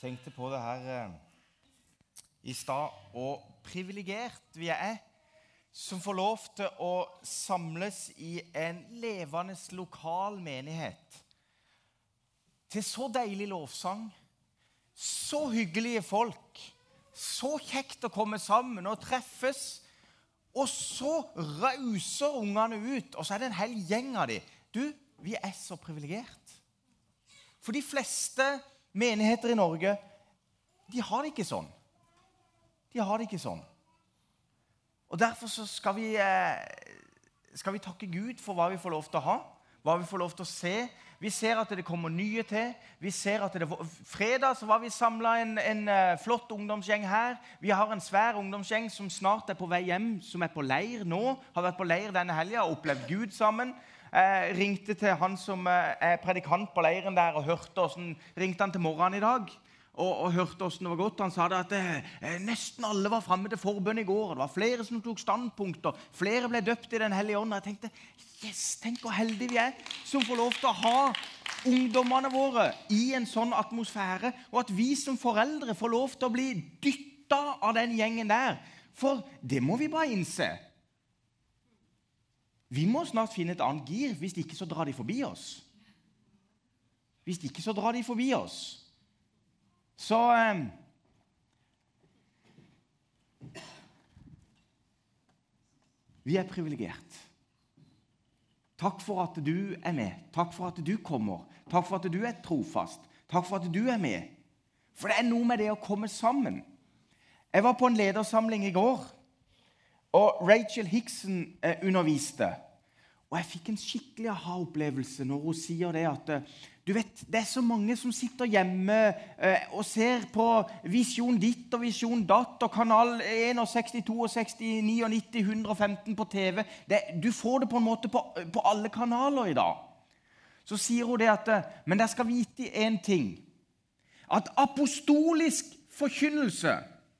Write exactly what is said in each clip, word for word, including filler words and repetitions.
tenkte på det her eh, i stad, og privilegert vi er som får lov til å samles i en levende lokal menighet til så deilig lovsang, så hyggelige folk, så kjekt å komme sammen og treffes, og så rauser ungene ut, og så er det en hel gjeng av dem. Du, vi er så privilegert. For de fleste menigheter i Norge, de har det ikke sånn. De har det ikke sånn. Og derfor så skal vi, skal vi takke Gud for hva vi får lov til å ha, hva vi får lov til å se. Vi ser at det kommer nye til. Vi ser at det fredag så var vi samlet en, en flott ungdomsgjeng her. Vi har en svær ungdomsgjeng som snart er på vei hjem, som er på leir nå. Har vært på leir denne helgen og opplevd Gud sammen. Jeg ringte til han som er predikant på leiren der og hørte hvordan, ringte han til morgenen i dag og, og hørte hvordan det var godt. Han sa det at det, nesten alle var fremme til forbønn i går. Det var flere som tok standpunkter. Flere ble døpt i den hellige ånd. Jeg tenkte, yes, tenk hvor heldige vi er som får lov til å ha ungdommene våre i en sånn atmosfære, og at vi som foreldre får lov til å bli dyttet av den gjengen der. For det må vi bare innse. Vi må snart finne et annet gir, hvis ikke så drar de forbi oss. Hvis ikke så drar de forbi oss. Så eh, vi er privilegert. Takk for at du er med. Takk for at du kommer. Takk for at du er trofast. Takk for at du er med. For det er noe med det å komme sammen. Jeg var på en ledersamling i går, og Rachel Hickson eh, underviste. Og jeg fikk en skikkelig aha-opplevelse når hun sier det at du vet, det er så mange som sitter hjemme eh, og ser på Visjon ditt og Visjon datt og kanal sekstién, sekstini, nitti, ett hundre og femten på T V. Det, du får det på en måte på, på alle kanaler i dag. Så sier hun det at men jeg skal vite en ting. At apostolisk forkynnelse,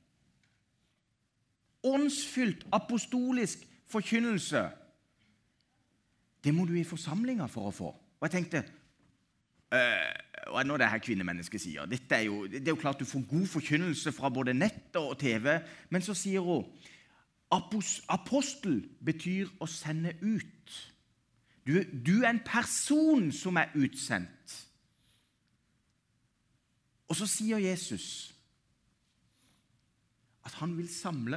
åndsfylt apostolisk forkynnelse, det må du i forsamlinger for å få. Og jeg tenkte, øh, hva er det her kvinnemennesket sier? Dette er jo, det er jo klart du får god forkynnelse fra både nett og T V, men så sier hun, apostel betyr å sende ut. Du, du er en person som er utsendt. Og så sier Jesus at han vil samle,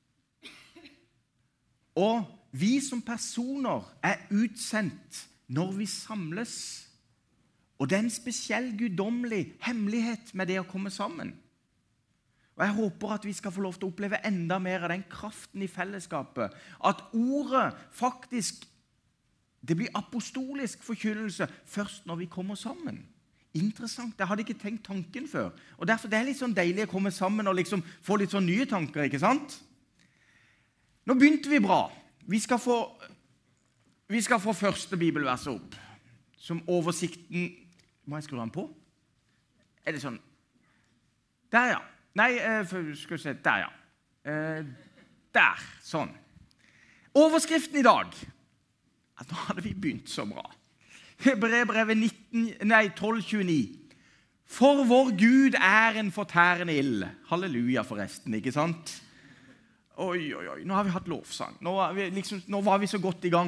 og vi som personer er utsendt når vi samles. Og det er en spesiell guddommelig hemmelighet med det å komme sammen. Og jeg håper at vi skal få lov til å oppleve enda mer av den kraften i fellesskapet. At ordet faktisk, det blir apostolisk forkynnelse først når vi kommer sammen. Interessant, jeg hadde ikke tenkt tanken før. Og derfor det er litt sånn deilig å komme sammen og liksom få litt sånn nye tanker, ikke sant? Nå begynte vi bra. Vi skal få, vi skal få første bibelverset opp, som oversikten, må jeg skru den på? Er det sånn? Der, ja. Nei, skal vi se, der, ja. Der, sånn. Overskriften i dag, at nå hadde vi begynt så bra. Hebreerbrevet tolv tjueni. For vår Gud er en fortærende ild. Halleluja forresten, ikke sant? Oi, oi, oi, nå har vi hatt lovsang. Nå, vi liksom, nå var vi så godt i gang.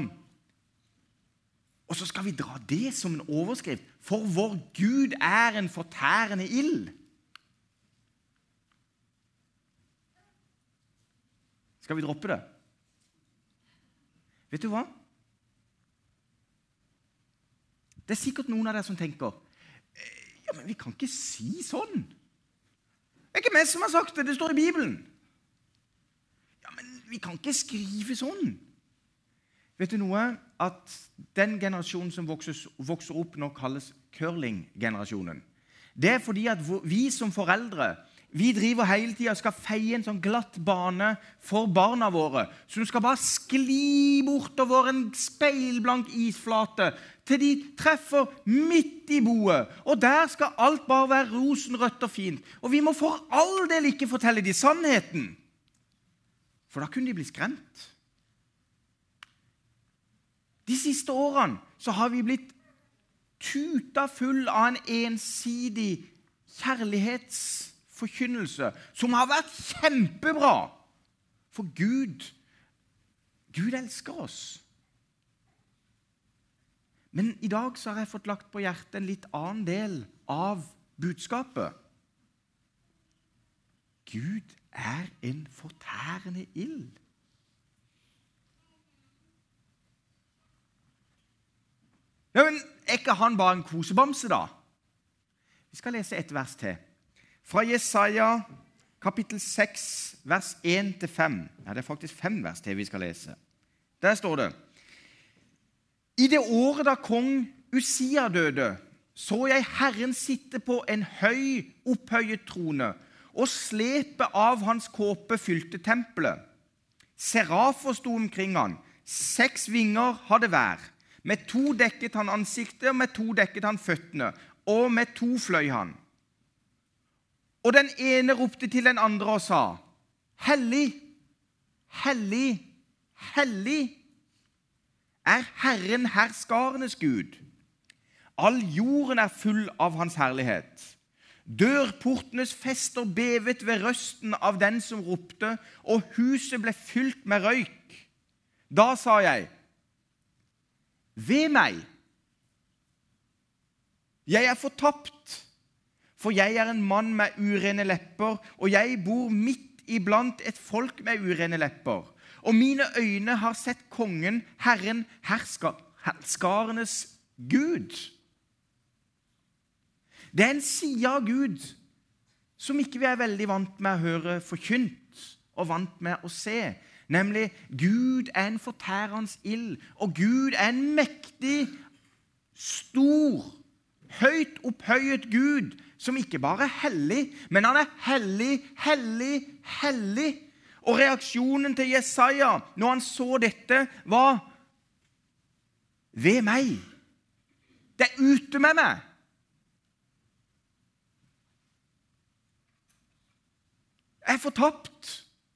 Og så skal vi dra det som en overskrift. For vår Gud er en fortærende ild. Skal vi droppe det? Vet du hva? Det er sikkert noen av dere som tenker, ja, men vi kan ikke si sånn. Det er ikke meg som har sagt det, det står i Bibelen. Vi kan ikke skrive sånn. Vet du noe? At den generasjonen som vokser, vokser opp nå kalles curling-generasjonen. Det er fordi at vi som foreldre, vi driver hele tiden og skal feie en sånn glatt bane for barna våre, så du skal bare skli bortover en speilblank isflate til de treffer midt i boet. Og der skal alt bare være rosenrødt og fint. Og vi må for all del ikke fortelle de sannheten. For da kunne de bli skremt. De siste årene så har vi blitt tuta full av en ensidig kjærlighetsforkynnelse som har vært kjempebra. For Gud, Gud elsker oss. Men i dag så har jeg fått lagt på hjertet en litt annen del av budskapet. Gud er en fortærende ild. Ja, men er ikke han bare en kosebamse da? Vi skal lese et vers til. Fra Jesaja kapittel seks, vers en til fem. Ja, det er faktisk fem vers til vi skal lese. Der står det: I det året da kong Usia døde, så jeg Herren sitte på en høy, opphøyet trone, og slepet av hans kåpe fylte tempelet. Serafer sto omkring han, seks vinger hadde hver. Med to dekket han ansiktet, og med to dekket han føttene, og med to fløy han. Og den ene ropte til den andre og sa: Hellig, hellig, hellig er Herren herskarenes Gud. All jorden er full av hans herlighet. Dørportenes fester bevet ved røsten av den som ropte, og huset ble fylt med røyk. Da sa jeg: Ved meg! Jeg er fortapt, for jeg er en mann med urene lepper, og jeg bor midt iblant et folk med urene lepper. Og mine øyne har sett kongen, Herren, herska, herskarenes Gud. Det er en side av Gud som ikke vi er veldig vant med å høre forkynt og vant med å se. Nemlig, Gud er en fortærende ild, og Gud er en mektig, stor, høyt opphøyet Gud, som ikke bare er hellig, men han er hellig, hellig, hellig. Og reaksjonen til Jesaja, når han så dette, var: Ved meg! Det er ute med meg! Jeg er fortapt.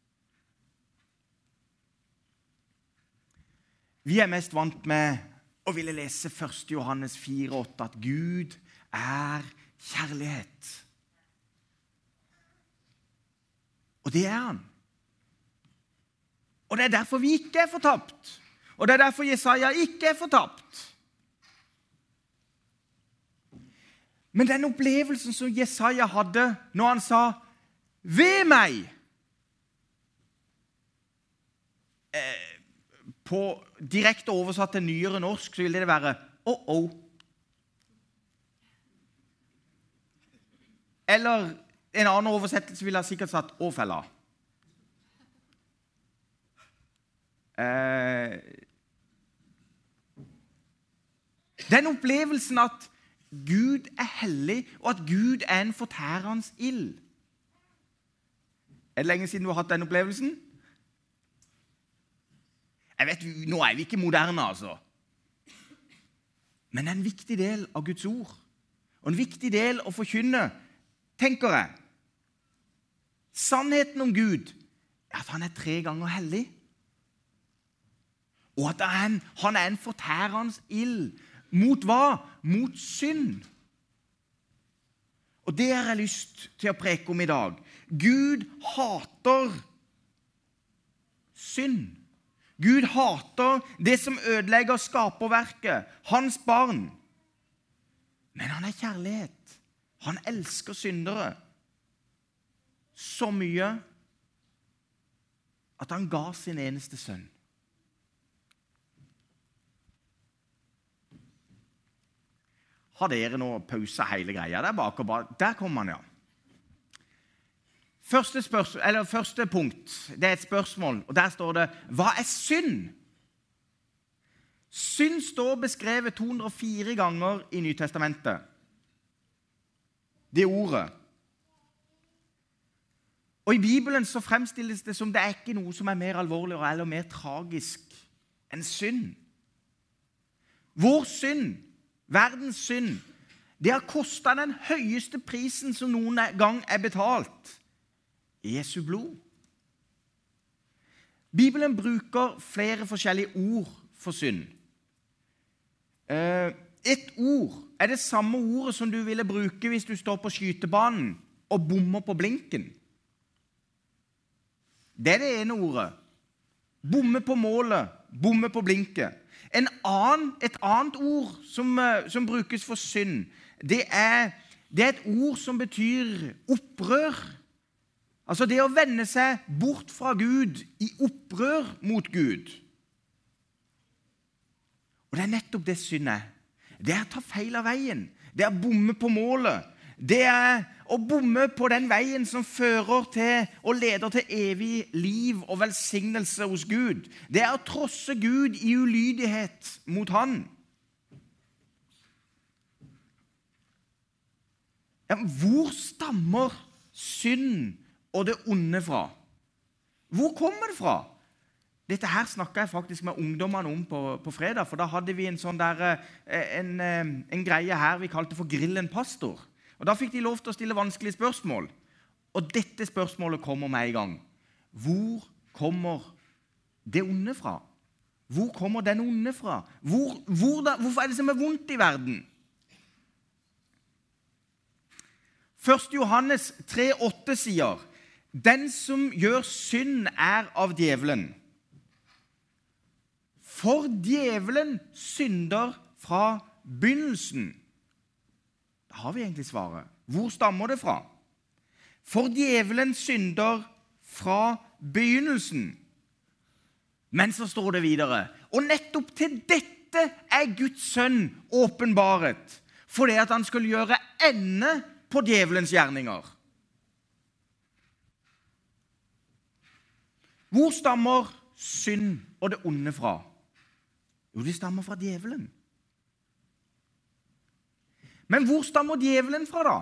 Vi er mest vant med å ville lese første Johannes fire åtte, at Gud er kjærlighet. Og det er han. Og det er derfor vi ikke er fortapt. Og det er derfor Jesaja ikke er fortapt. Men den opplevelsen som Jesaja hadde når han sa: Ved meg! Eh, på direkte oversatt til nyere norsk så ville det være «oh, oh». Eller en annen oversettelse ville ha sikkert sagt «å, fella». Eh, den opplevelsen at Gud er hellig, og at Gud er en fortærende ild. Er det lenge siden du har hatt den opplevelsen? Jeg vet, nå er vi ikke moderne, altså. Men det er en viktig del av Guds ord. Og en viktig del å forkynne, tenker jeg. Sannheten om Gud er at han er tre ganger hellig. Og at han, han er en fortærende ild. Mot hva? Mot synd. Og det har jeg lyst til å preke om i dag. Gud hater synd. Gud hater det som ødelegger skaperverket, hans barn. Men han er kjærlighet. Han elsker syndere så mye at han ga sin eneste sønn. Har dere nå pauset hele greia der bak og bak? Der kommer han, ja. Første, spørsmål, eller første punkt, det er et spørsmål, og der står det: hva er synd? Synd står beskrevet to hundre og fire ganger i Nytestamentet. Det ordet. Og i Bibelen så fremstilles det som det er ikke noe som er mer alvorlig eller mer tragisk enn synd. Vår synd, verdens synd, det har kostet den høyeste prisen som noen gang er betalt. Jesu blod. Bibelen bruker flere forskjellige ord for synd. Et ord er det samme ordet som du ville bruke hvis du står på skytebanen og bommer på blinken. Det er det ene ordet. Bomme på målet, bomme på blinket. En annen, et annet ord som, som brukes for synd, det er, det er et ord som betyr opprør. Altså det å vende seg bort fra Gud i opprør mot Gud. Og det er nettopp det synd er. Det er å ta feil av veien. Det er å bomme på målet. Det er å bomme på den veien som fører til og leder til evig liv og velsignelse hos Gud. Det er å trosse Gud i ulydighet mot Han. Ja, hvor stammer synd og det onde fra? Hvor kommer det fra? Dette her snakket jeg faktisk med ungdommene om på, på fredag, for da hadde vi en sånn der, en, en greie her vi kalte for Grillen Pastor. Og da fikk de lov til å stille vanskelige spørsmål. Og dette spørsmålet kommer med i gang. Hvor kommer det onde fra? Hvor kommer den onde fra? Hvor, hvor da, hvorfor er det som er vondt i verden? første Johannes tre åtte sier, den som gjør synd er av djevelen. For djevelen synder fra begynnelsen. Da har vi egentlig svaret. Hvor stammer det fra? For djevelen synder fra begynnelsen. Men så står det videre, og nettopp til dette er Guds sønn åpenbaret, for det at han skulle gjøre ende på djevelens gjerninger. Hvor stammer synd og det onde fra? Jo, det stammer fra djevelen. Men hvor stammer djevelen fra da?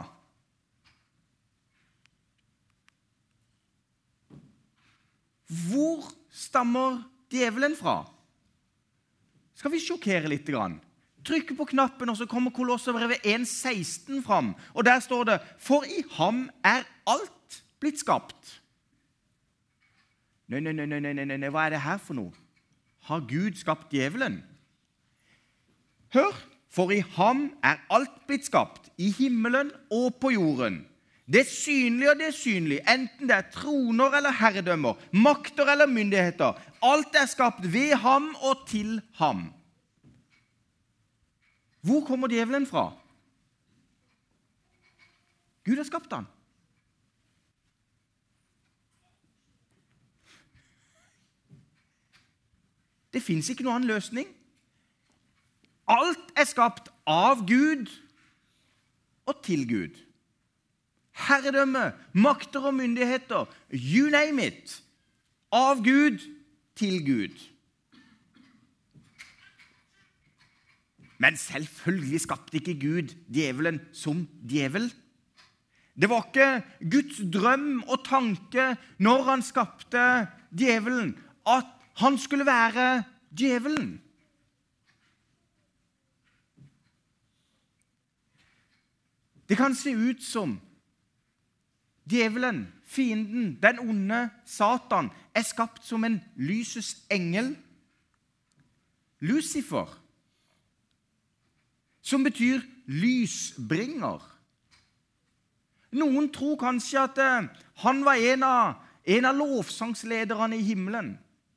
Hvor stammer djevelen fra? Skal vi sjokkere litt grann? Trykke på knappen, og så kommer Kolosserbrevet en seksten fram. Og der står det, for i ham er alt blitt skapt. Nei, nei, nei, nei, nei, nei, hva er det her for noe? Har Gud skapt djevelen? Hør, for i ham er alt blitt skapt, i himmelen og på jorden. Det synlige og det synlige, enten det er troner eller herredømmer, makter eller myndigheter, alt er skapt ved ham og til ham. Hvor kommer djevelen fra? Gud har skapt han. Det finnes ikke noen annen løsning. Alt er skapt av Gud og til Gud. Herredømme, makter og myndigheter, you name it, av Gud til Gud. Men selvfølgelig skapte ikke Gud djevelen som djevel. Det var ikke Guds drøm og tanke når han skapte djevelen, at han skulle være djevelen. Det kan se ut som djevelen, fienden, den onde Satan, er skapt som en lysets engel. Lucifer, som betyr lysbringer. Noen tror kanskje at han var en av, en av lovsangslederne i himmelen.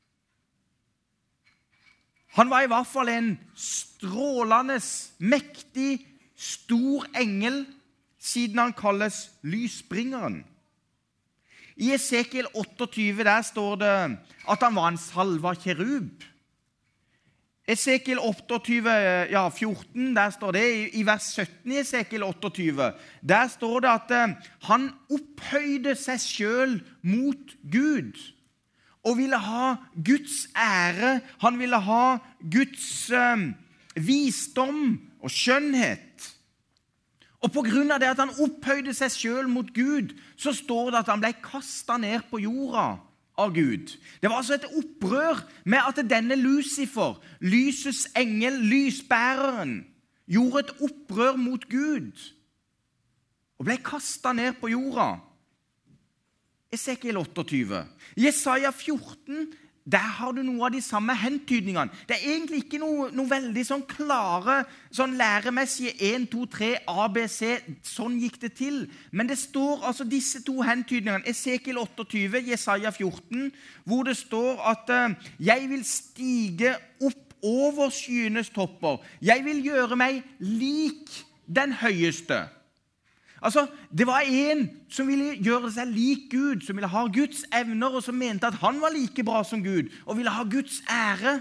Han var i hvert fall en strålende, mektig, stor engel, siden han kalles lysbringeren. I Esekiel otteogtyve der står det at han var en salva kerub. Esekiel otteogtyve, ja, fjorten, der står det, i vers sytten i Esekiel otteogtyve, der står det at eh, han opphøyde seg selv mot Gud, og ville ha Guds ære, han ville ha Guds eh, visdom og skjønnhet. Og på grunn av det at han opphøyde seg selv mot Gud, så står det at han ble kastet ned på jorda av Gud. Det var altså et opprør med at denne Lucifer, lysets engel, lysbæreren, gjorde et opprør mot Gud og ble kastet ned på jorda. Esekiel otteogtyve. Jesaja fjorten, der har du noe av de samme hentydningene. Det er egentlig ikke noe, noe veldig sånn klare, sånn læremessige en, to, tre, A, B, C, sånn gikk det til. Men det står altså disse to hentydningene, Esekiel otteogtyve, Jesaja fjorten, hvor det står at uh, jeg vil stige opp over skyenes topper. Jeg vil gjøre meg lik den høyeste. Altså, det var en som ville gjøre seg lik Gud, som ville ha Guds evner, og som mente at han var like bra som Gud, og ville ha Guds ære.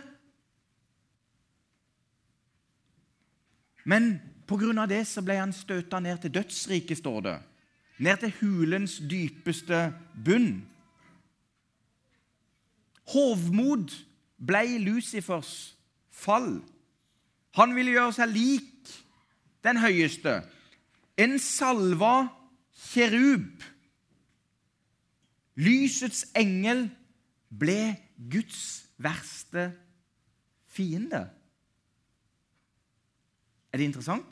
Men på grunn av det så ble han støtet ned til dødsriket, står det. Ned til hulens dypeste bunn. Hovmod ble Lucifers fall. Han ville gjøre seg lik den høyeste. En salva kjerub, lysets engel, ble Guds verste fiende. Er det interessant?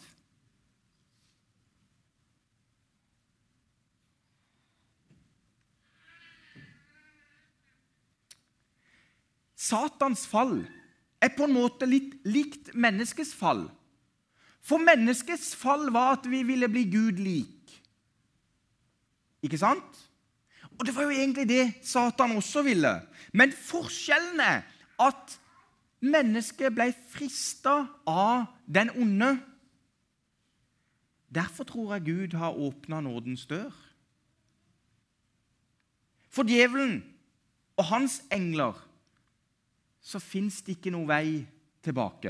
Satans fall er på en måte litt likt menneskets fall. For menneskets fall var at vi ville bli Gud lik. Ikke sant? Og det var jo egentlig det Satan også ville. Men forskjellen er at mennesket ble fristet av den onde. Derfor tror jeg Gud har åpnet nådens dør. For djevelen og hans engler så finnes det ikke noe vei tilbake.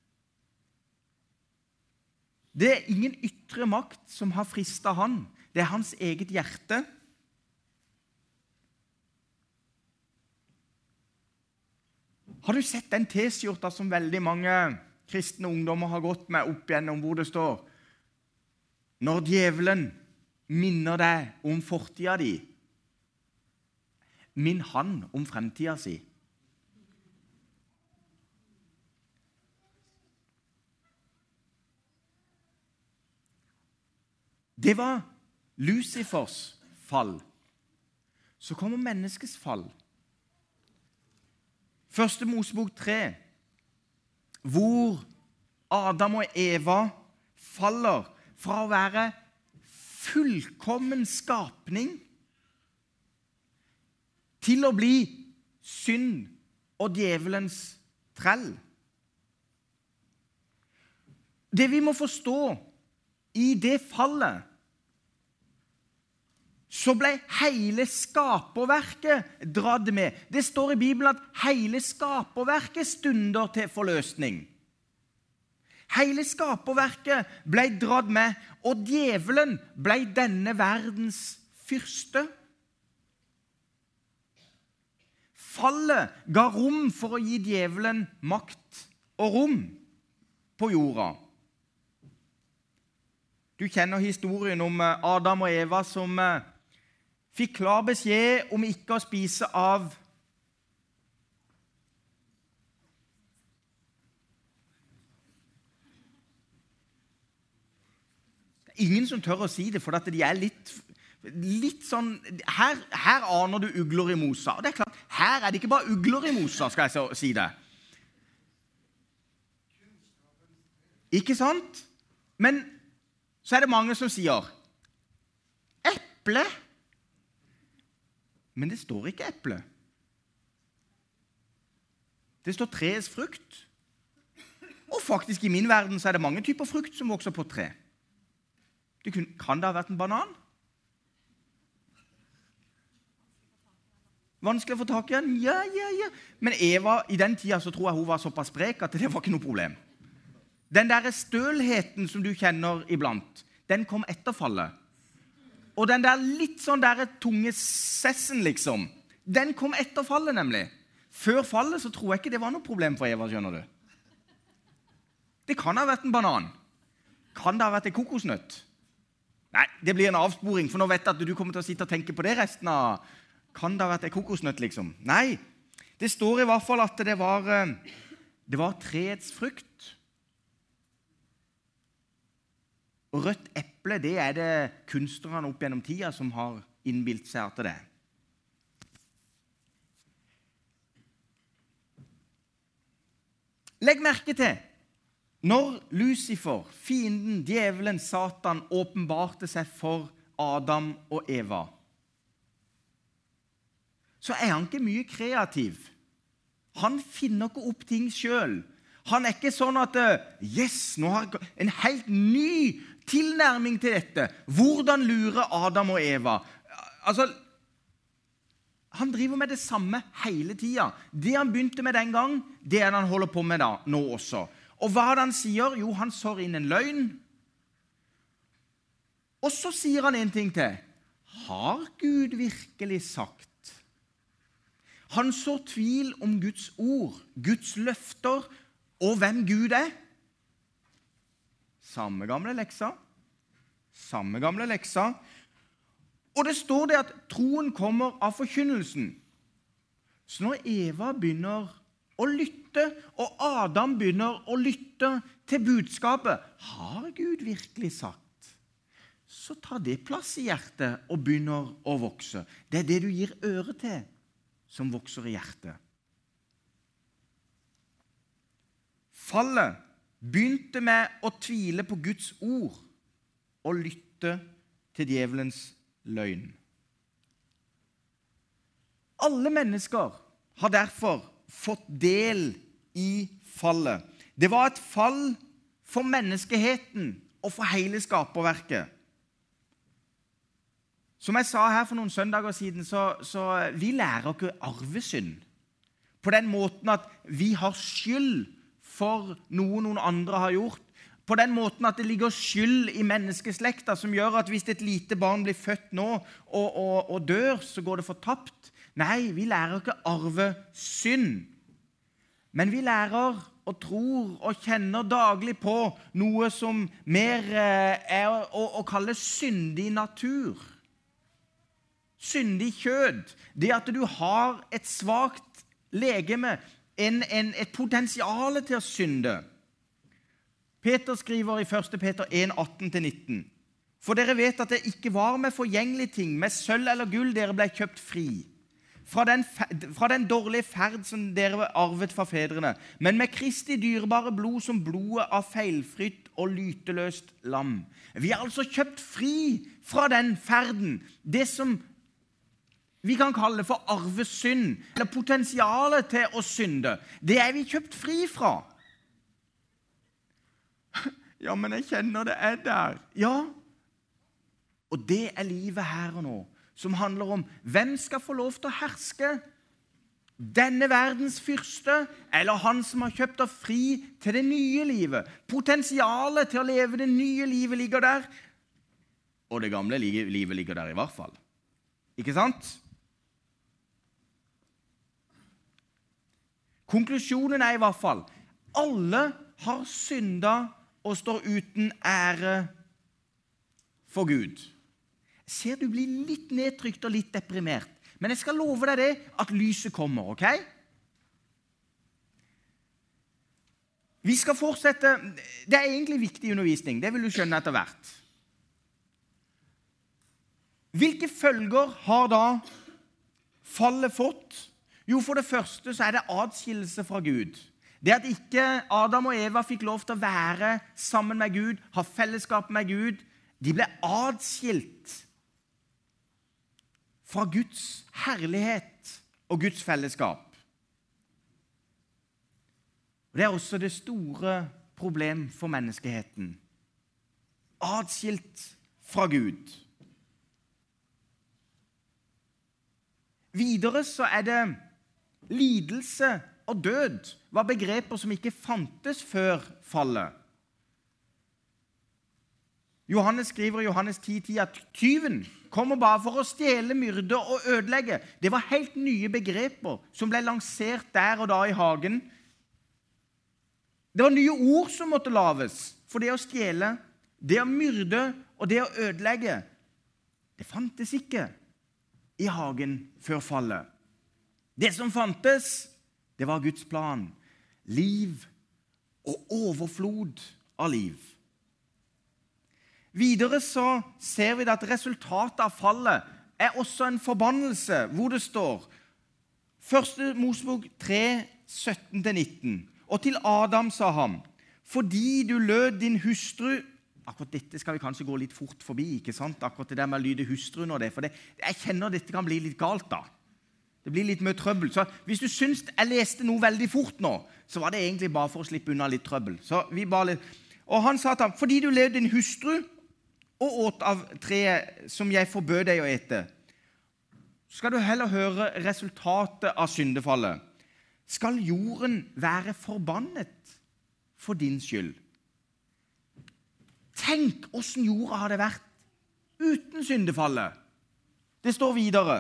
Det er ingen ytre makt som har fristet han. Det er hans eget hjerte. Har du sett den t-skjorta som veldig mange kristne ungdommer har gått med opp igjennom, hvor det står når djevelen minner deg om fortida di, minn han om fremtida si. Det var Lucifers fall. Så kommer menneskets fall. Første Mosebok tre, hvor Adam og Eva faller fra å være fullkommen skapning til å bli synd og djevelens trell. Det vi må forstå i det fallet, så ble hele skaperverket dratt med. Det står i Bibelen at hele skaperverket stunder til forløsning. Hele skaperverket ble dratt med, og djevelen ble denne verdens fyrste. Fallet ga rom for å gi djevelen makt og rom på jorda. Du kjenner historien om Adam og Eva som fikk klar beskjed om ikke å spise av Det er ingen som tør å si det, for at de er litt, litt sånn her, her aner du ugler i mosa. Og det er klart, her er det ikke bare ugler i mosa, skal jeg så si det. Ikke sant? Men så er det mange som sier eple. Men det står ikke eple. Det står treets frukt. Og faktisk i min verden så er det mange typer frukt som vokser på tre. Det kunne, kan det ha vært en banan? Vanskelig å få tak i den? Ja, ja, ja. Men Eva, i den tida så tror jeg hun var såpass sprek at det var ikke noe problem. Den der stølheten som du kjenner iblant, den kom etter fallet. Og den der litt sånn der tunge sessen, liksom, den kom etter fallet, nemlig. Før fallet så tror jeg ikke det var noe problem for Eva, skjønner du. Det kan ha vært en banan. Kan det ha vært en kokosnøtt? Nei, det blir en avsporing, for nå vet jeg at du kommer til å sitte og tenke på det resten av... Kan det ha vært en kokosnøtt, liksom? Nei, det står i hvert fall at det var, det var treets frukt. Og rødt eple, det er det kunstnerne opp gjennom tida som har innbilt seg til det. Legg merke til, når Lucifer, fienden, djevelen, Satan, åpenbarte seg for Adam og Eva, så er han ikke mye kreativ. Han finner ikke opp ting selv. Han er ikke sånn at, yes, nå har jeg en helt ny tilnærming til dette. Hvordan lure Adam og Eva? Altså, han driver med det samme hele tiden. Det han begynte med den gang, det er det han holder på med da, nå også. Og hva er det han sier? Jo, han sår inn en løgn. Og så sier han en ting til. Har Gud virkelig sagt? Han sår tvil om Guds ord, Guds løfter, og hvem Gud er. Samme gamle leksa. Samme gamle leksa. Og det står det at troen kommer av forkynnelsen. Så når Eva begynner å lytte, og Adam begynner å lytte til budskapet, har Gud virkelig sagt? Så tar det plass i hjertet og begynner å vokse. Det er det du gir øre til, som vokser i hjertet. Fallet begynte med å tvile på Guds ord og lytte til djevelens løgn. Alle mennesker har derfor fått del i fallet. Det var et fall for menneskeheten og for hele skaperverket. Som jeg sa her for noen søndager siden, så, så vi lærer ikke arvesynd. På den måten at vi har skyld for noe noen andre har gjort. På den måten at det ligger skyld i menneskeslekta som gjør at hvis et lite barn blir født nå og, og, og dør, så går det fortapt. Nei, vi lærer ikke arve synd. Men vi lærer og tror og kjenner daglig på noe som mer er å, å kalle syndig natur. Syndig kjød. Det at du har et svagt legeme, en, en, et potensial til å synde. Peter skriver i første Peter en, atten til nitten. For dere vet at det ikke var med forgjengelige ting, med sølv eller gull dere ble kjøpt fri. Fra den, fra den dårlige ferd som dere arvet fra fedrene, men med Kristi dyrebare blod som blodet av feilfritt og lyteløst lam. Vi er altså kjøpt fri fra den ferden, det som vi kan kalle det for arvesynd, eller potensialet til å synde. Det er vi kjøpt fri fra. Ja, men jeg kjenner det er der. Ja, og det er livet her og nå, som handler om hvem skal få lov til å herske? Denne verdens fyrste, eller han som har kjøpt oss fri til det nye livet. Potensialet til å leve det nye livet ligger der, og det gamle livet ligger der i hvert fall. Ikke sant? Konklusjonen er i hvert fall, alle har syndet og står uten ære for Gud. Ser du blir litt nedtrykt og litt deprimert, men jeg skal love deg det, at lyset kommer, ok? Vi skal fortsette, det er egentlig viktig undervisning, det vil du skjønne etter hvert. Hvilke følger har da fallet fått? Jo, for det første så er det adskillelse fra Gud. Det at ikke Adam og Eva fikk lov til å være sammen med Gud, ha fellesskap med Gud, de ble adskilt fra Guds herlighet og Guds fellesskap. Og det er også det store problem for menneskeheten. Adskilt fra Gud. Videre så er det lidelse og død var begreper som ikke fantes før fallet. Johannes skriver i Johannes ti ti at tyven kommer bare for å stjele, myrde og ødelegge. Det var helt nye begreper som ble lansert der og da i hagen. Det var nye ord som måtte laves for det å stjele, det å myrde og det å ødelegge. Det fantes ikke i hagen før fallet. Det som fantes, det var Guds plan. Liv og overflod av liv. Videre så ser vi at resultatet av fallet er også en forbannelse, hvor det står første Mosebok tre, sytten til nitten. Og til Adam sa han, fordi du lød din hustru, akkurat dette skal vi kanskje gå litt fort forbi, ikke sant? Akkurat det der med å lyde hustruen og det, for det, jeg kjenner dette kan bli litt galt da. Det blir litt mye trøbbel. Så hvis du synes jeg leste noe veldig fort nå, så var det egentlig bare for å slippe unna litt trøbbel. Så vi bare litt... Og han sa til ham, fordi du levde din hustru og åt av treet som jeg forbød deg å ete, skal du heller høre resultatet av syndefallet. Skal jorden være forbannet for din skyld? Tenk hvordan jorda hadde vært uten syndefallet. Det står videre.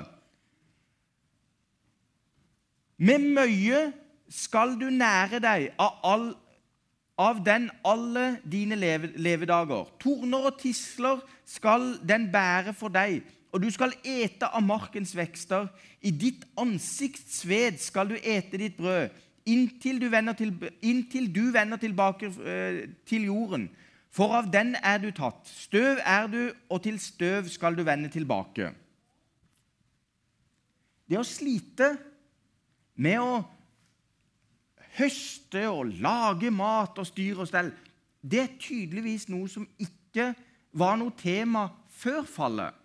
Med møye skal du nære deg av, all, av den alle dine leve, levedager. Torner og tisler skal den bære for deg, og du skal ete av markens vekster. I ditt ansikts sved skal du ete ditt brød, inntil du vender, til, inntil du vender tilbake eh, til jorden. For av den er du tatt. Støv er du, og til støv skal du vende tilbake. Det å slite med å høste og lage mat og styre og stell, det er tydeligvis noe som ikke var noe tema før fallet.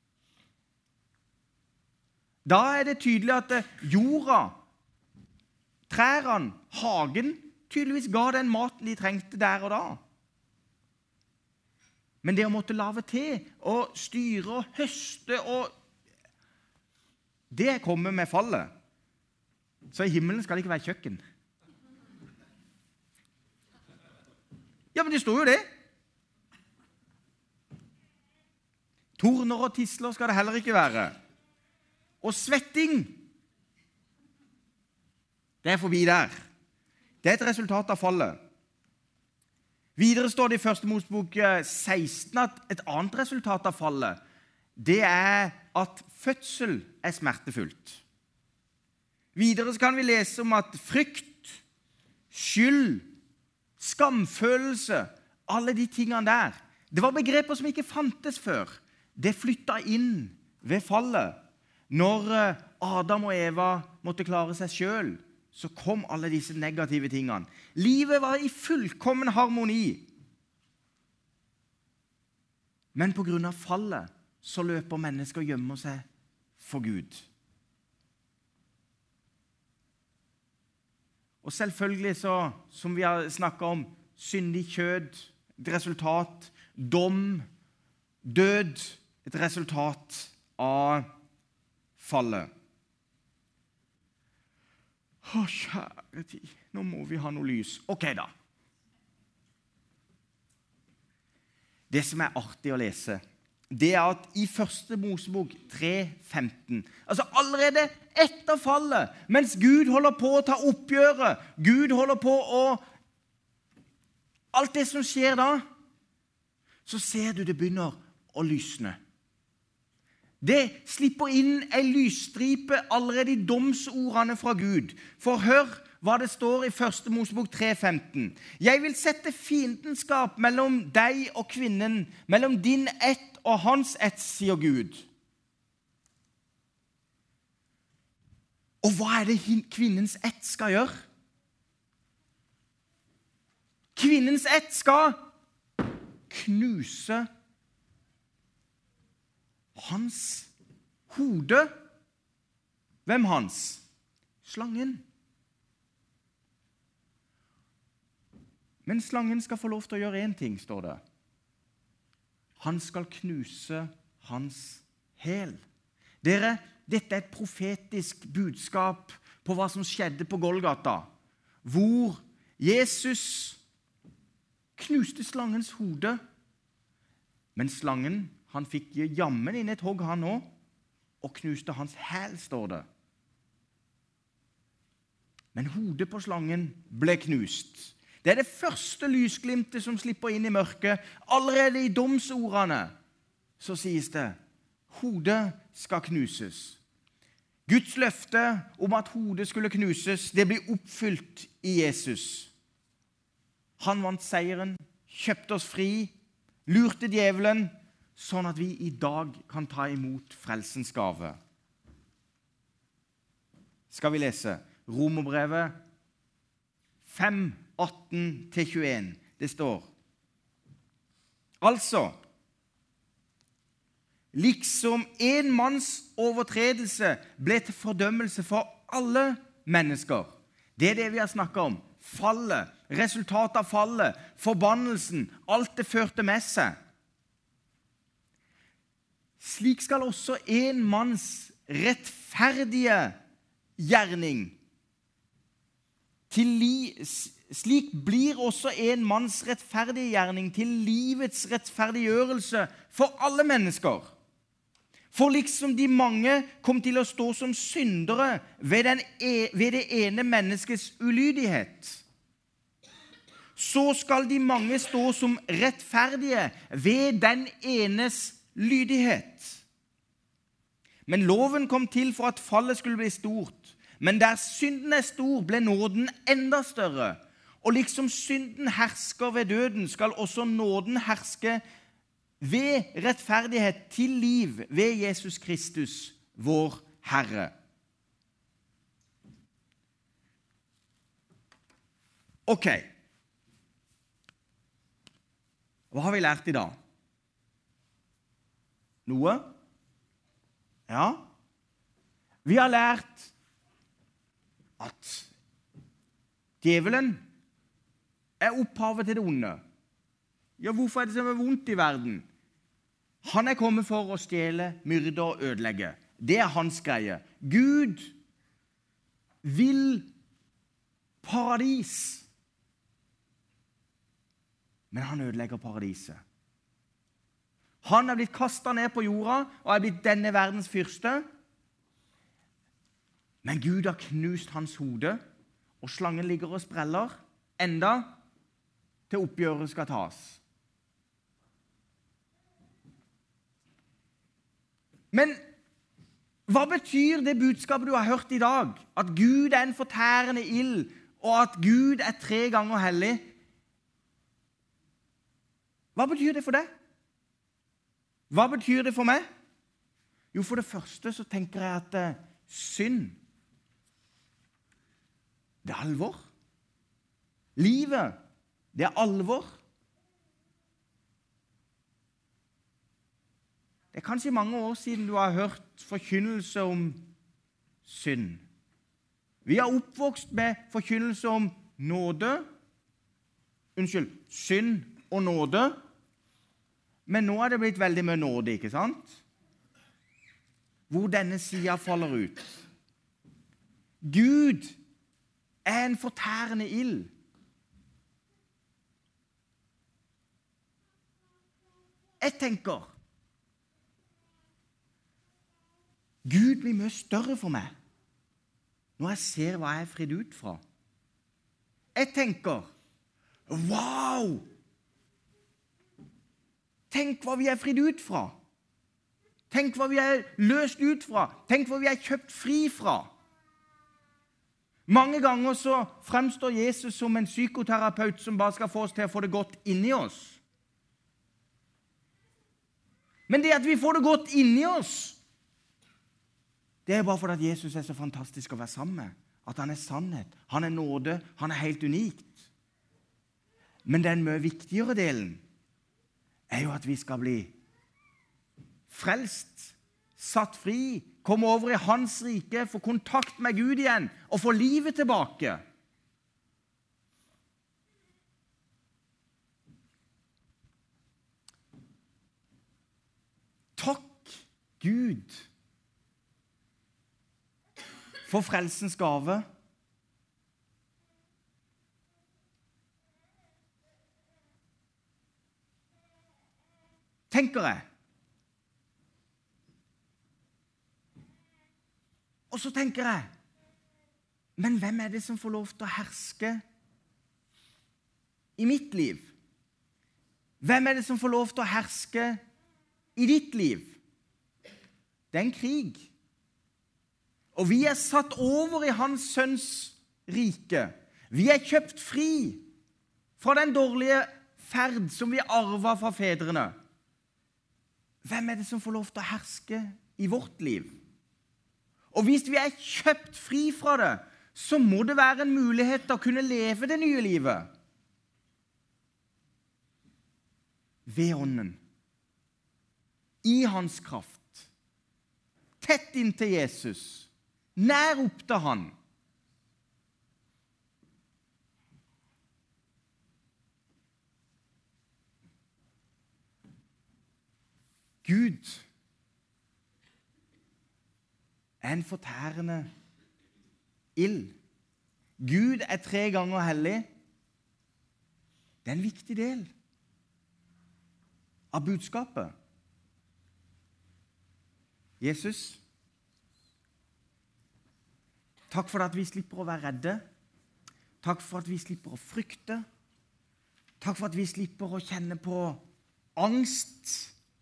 Da er det tydelig at jorda, trærne, hagen, tydeligvis ga den maten de trengte der og da. Men det å måtte lave til og styre og høste, og det kommer med fallet. Så i himmelen skal det ikke være kjøkken. Ja, men det står jo det. Torner og tisler skal det heller ikke være. Og svetting, det er forbi der. Det er et resultat av fallet. Videre står det i første Mosebok seksten at et annet resultat av fallet, det er at fødsel er smertefullt. Videre kan vi lese om at frykt, skyld, skamfølelse, alle de tingene der, det var begreper som ikke fantes før. Det flyttet inn ved fallet. Når Adam og Eva måtte klare seg selv, så kom alle disse negative tingene. Livet var i fullkommen harmoni. Men på grunn av fallet så løper mennesker og gjemmer seg for Gud. Og selvfølgelig så, som vi har snakket om, syndig kjød, et resultat, dom, død, et resultat av fallet. Å, kjære tid, nå må vi ha noe lys. Ok da. Det som er artig å lese, det er at i første Mosebok tre femten, altså allerede etter fallet, mens Gud holder på å ta oppgjøret, Gud holder på å, alt det som skjer da, så ser du det begynner å lysne. Det slipper inn en lysstripe allerede i domsordene fra Gud. For hør hva det står i første Mosebok tre femten. Jeg vil sette fiendenskap mellom deg og kvinnen, mellom din ett og hans ett, sier Gud. Og hva er det kvinnens ett skal gjøre? Kvinnens ett skal knuse hans hode. Hvem hans? Slangen. Men slangen skal få lov til å gjøre en ting, står det. Han skal knuse hans hæl. Dere, dette er et profetisk budskap på hva som skjedde på Golgata, hvor Jesus knuste slangens hode, men slangen, han fikk jammen inn et hogg han også, og knuste hans hæl, står det. Men hodet på slangen ble knust. Det er det første lysglimtet som slipper inn i mørket. Allerede i domsordene så sies det, hodet skal knuses. Guds løfte om at hodet skulle knuses, det blir oppfylt i Jesus. Han vant seieren, kjøpte oss fri, lurte djevelen, sånn at vi i dag kan ta imot frelsens gave. Skal vi lese Romerbrevet fem, atten til tjueen. Det står altså, liksom en manns overtredelse ble til fordømmelse for alle mennesker. Det er det vi har snakket om. Fallet, resultatet av fallet, forbannelsen, alt det førte med seg. Slik skal også en manns rettferdige gjerning til li, slik blir også en manns rettferdige gjerning til livets rettferdiggjørelse for alle mennesker. For liksom de mange kom til å stå som syndere ved, den e, ved det ene menneskets ulydighet, så skal de mange stå som rettferdige ved den enes lydighet. Men loven kom til for at fallet skulle bli stort. Men der synden er stor, ble nåden enda større. Og liksom synden hersker ved døden, skal også nåden herske ved rettferdighet til liv ved Jesus Kristus, vår Herre. Ok. Hva har vi lært i dag? Noe? Ja. Vi har lært at djevelen er opphavet til det onde. Ja, hvorfor er det som er vondt i verden? Han er kommet for å stjele, myrde og ødelegge. Det er hans greie. Gud vil paradis. Men han ødelegger paradiset. Han er blitt kastet ned på jorda og er blitt denne verdens fyrste. Men Gud har knust hans hode, og slangen ligger og spreller, enda til oppgjøret skal tas. Men hva betyr det budskapet du har hørt i dag? At Gud er en fortærende ild, og at Gud er tre ganger hellig? Hva betyr det for deg? Hva betyr det for meg? Jo, for det første så tenker jeg at uh, synd, det er alvor. Livet, det er alvor. Det er kanskje mange år siden du har hørt forkynnelse om synd. Vi er oppvokst med forkynnelse om nåde, unnskyld, synd og nåde, men nå er det blitt veldig mye nåde, ikke sant? Hvor denne siden faller ut. Gud er en fortærende ild. Jeg tenker, Gud blir mye større for meg når jeg ser hva jeg er fridd ut fra. Jeg tenker, wow! Tenk hva vi er fridd ut fra. Tenk hva vi er løst ut fra. Tenk hva vi er kjøpt fri fra. Mange ganger så fremstår Jesus som en psykoterapeut som bare skal få oss til å få det godt inni oss. Men det at vi får det godt inni oss, det er bare fordi at Jesus er så fantastisk å være sammen med. At han er sannhet, han er nåde, han er helt unikt. Men den mye viktigere delen er jo at vi skal bli frelst, satt fri, komme over i hans rike, få kontakt med Gud igjen og få livet tilbake. Takk Gud for frelsens gave. Tenker jeg. Og så tenker jeg, men hvem er det som får lov til å herske i mitt liv? Hvem er det som får lov til å herske i ditt liv? Det er en krig. Og vi er satt over i hans sønns rike. Vi er kjøpt fri fra den dårlige ferd som vi arvet fra fedrene. Hvem er det som får lov til å herske i vårt liv? Og hvis vi er kjøpt fri fra det, så må det være en mulighet til å kunne leve det nye livet. Ved ånden. I hans kraft. Tett inntil Jesus. Nær opp til han. Gud er en fortærende ild. Gud er tre ganger hellig. Det er en viktig del av budskapet. Jesus, takk for at vi slipper å være redde. Takk for at vi slipper å frykte. Takk for at vi slipper å kjenne på angst.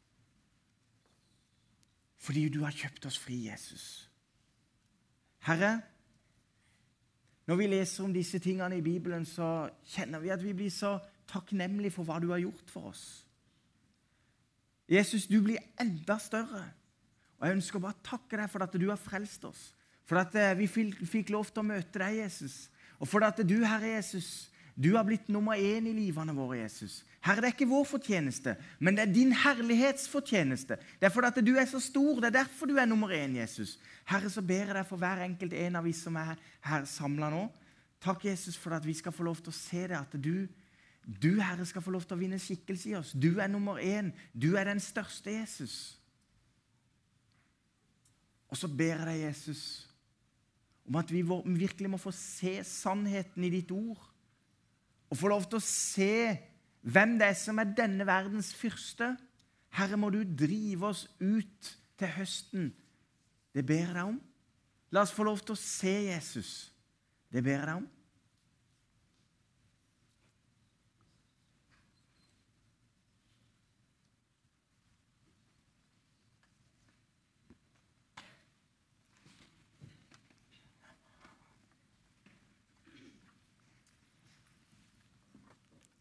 Fordi du har kjøpt oss fri, Jesus. Herre, når vi leser om disse tingene i Bibelen, så kjenner vi at vi blir så takknemlige for hva du har gjort for oss. Jesus, du blir enda større. Og jeg ønsker bare å takke deg for at du har frelst oss. For at vi fikk lov til å møte deg, Jesus. Og for at du, Herre Jesus, du har blitt nummer én i livene våre, Jesus. Herre, det er ikke vår fortjeneste, men det er din herlighetsfortjeneste. Det er fordi at du er så stor, det er derfor du er nummer én, Jesus. Herre, så ber jeg deg for hver enkelt en av oss som er her samlet nå. Takk, Jesus, for at vi skal få lov til å se det, at du, du, Herre, skal få lov til å vinne skikkelse i oss. Du er nummer én. Du er den største, Jesus. Og så ber jeg deg, Jesus, om at vi virkelig må få se sannheten i ditt ord, og få lov til å se hvem det er som er denne verdens fyrste. Herre, må du drive oss ut til høsten. Det ber jeg deg om. La oss få lov til å se Jesus. Det ber jeg deg om.